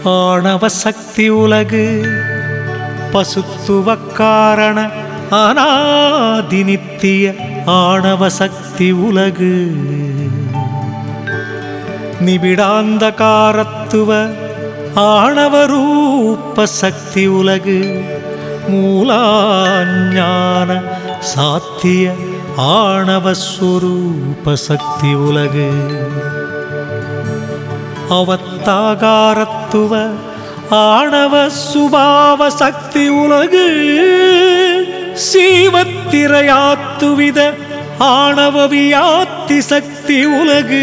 ஆணவ சக்தி உலகு பசுத்துவ காரண அநாதி நித்திய ஆணவ சக்தி உலகு நிபிடாந்த காரத்துவ ஆணவ ரூப சக்தி உலகு மூலாஞான சாத்திய ஆணவ ஸ்வரூப சக்தி உலகு அவத்தாகாரத்துவ ஆணவ சுபாவ சக்தி உலகு சீவத்திரையாத்துவித ஆணவ வியாத்தி சக்தி உலகு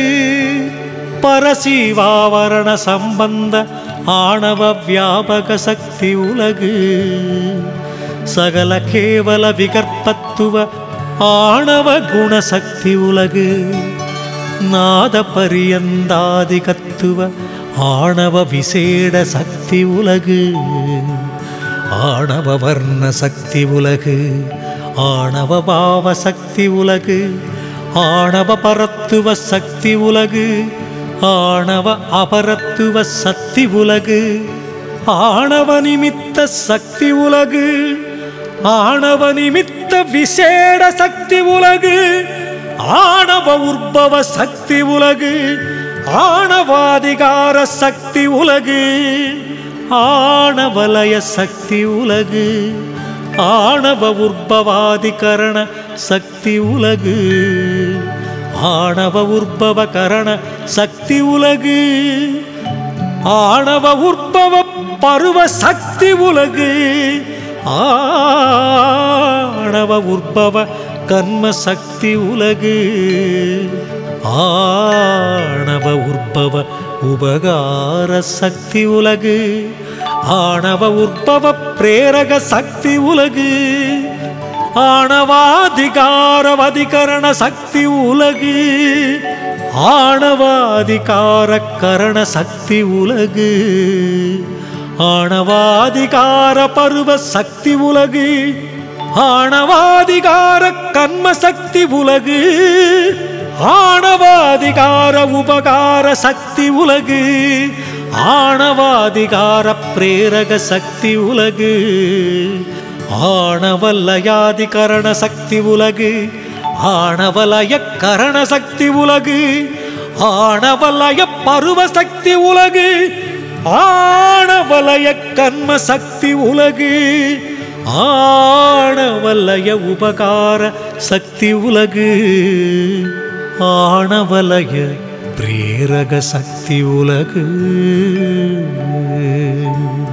பரசீவாவரண சம்பந்த ஆணவ வியாபக சக்தி உலகு சகல கேவல விகற்பத்துவ ஆணவ குணசக்தி உலகு நாத பரியந்தாதிகத்துவ ஆணவ விசேட சக்தி உலகு ஆணவ வர்ண சக்தி உலகு ஆணவ பாவ சக்தி உலகு ஆணவ பரத்துவ சக்தி உலகு ஆணவ அபரத்துவ சக்தி உலகு ஆணவ நிமித்த சக்தி உலகு ஆணவ நிமித்த விசேட சக்தி உலகு ஆணவ உற்பவ சக்தி உலகு ஆணவாதிகார சக்தி உலகு ஆணவலய சக்தி உலகு ஆணவ உற்பவாதிகரண சக்தி உலகு ஆணவ உற்பவ கரண சக்தி உலகு ஆணவ உற்பவ பருவ சக்தி உலகு ஆணவ உற்பவ கர்ம சக்தி உலகு ஆணவ உற்பவ உபகார சக்தி உலகு ஆணவ உற்பவ பிரேரக சக்தி உலகு ஆணவாதிகாரவதிகரண சக்தி உலகு ஆணவாதிகார கரண சக்தி உலகு ஆணவாதிகார பருவ சக்தி உலகு ஆணவாதிகார கர்ம சக்தி உலகு ஆணவாதிகார உபகார சக்தி உலகு ஆணவாதிகார பிரேரக சக்தி உலகு ஆணவலயாதிகரண சக்தி உலகு ஆணவலய கரண சக்தி உலகு ஆணவலய பருவ சக்தி உலகு ஆணவலய கர்ம சக்தி உலகு ஆணவலய உபகார சக்தி உலகு ஆணவலய பிரேரக சக்தி உலகு